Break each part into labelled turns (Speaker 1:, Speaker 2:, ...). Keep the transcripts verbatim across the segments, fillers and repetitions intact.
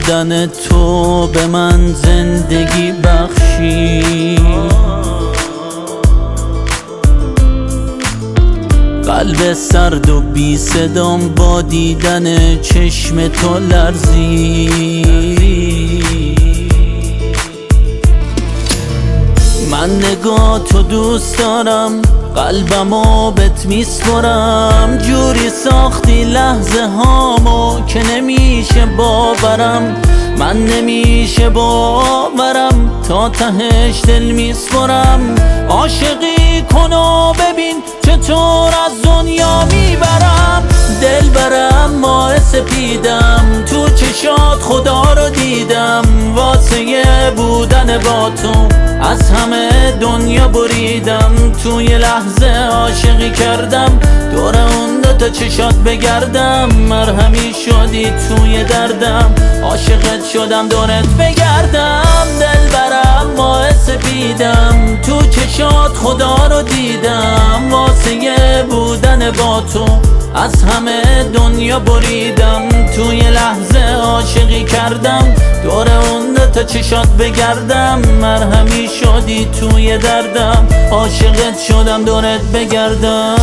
Speaker 1: بودن تو به من زندگی بخشی. قلب سرد و بی صدام با دیدن چشم تو لرزی. من نگاه تو دوست دارم، قلبمو بهت میسپرم. جوری ساختی لحظه هامو که نمیشه باورم. من نمیشه باورم، تا تهش دل میسپرم. عاشقی کن و ببین چطور از دنیا میبرم. دل برم ماه سپیدم، تو چشات خدا رو دیدم. واسه بودن با تو از همه دنیا بریدم. توی لحظه عاشقی کردم، دور اون دوتا چشات بگردم. مرهمی شدی توی دردم، عاشقت شدم دورت بگردم. دل برم ماه سپیدم، تو چشات خدا رو دیدم. واسه بودن با تو از همه دنیا بریدم. توی لحظه عاشقی کردم، دور اون دوتا چشات بگردم. مرهمی شدی توی دردم، عاشقت شدم دورت بگردم.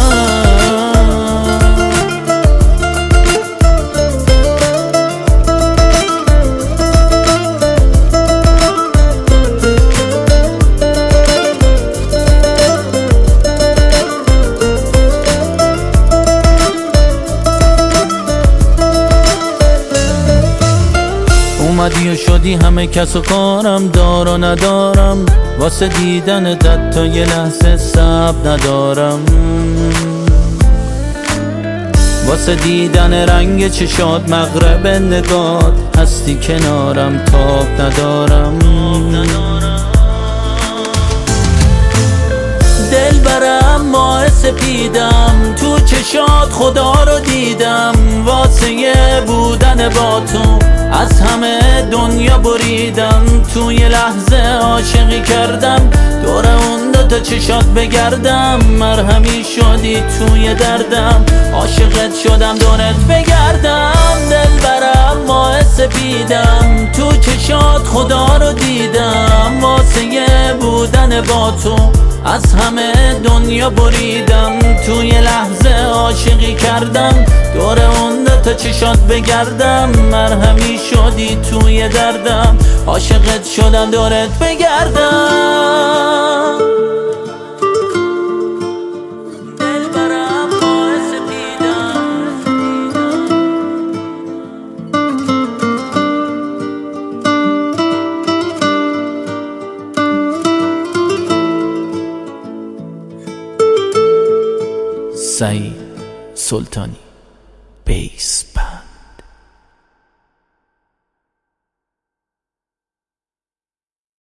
Speaker 1: اومدی و شدی همه کس و کارم. دار و ندارم واسه دیدن دت، تا یه لحظه صبر ندارم. واسه دیدن رنگ چشات مغرب نگات، هستی کنارم تاب ندارم. دل برم ماه سپیدم، تو چشات خدا رو دیدم. واسه بودن با تو از همه دنیا بریدم. توی لحظه عاشقی کردم، دور اون دوتا چشات بگردم. مرهمی شدی توی دردم، عاشقت شدم دورت بگردم. دل برم ماه سپیدم، تو چشات خدا رو دیدم. واسه بودن با تو از همه دنیا بریدم. توی لحظه عاشقی کردم، دور اون دوتا چشات بگردم. مرهمی شدی توی دردم، عاشقت شدم دورت بگردم. دل برم ماه سپیدم، سعید سلطانی بیس.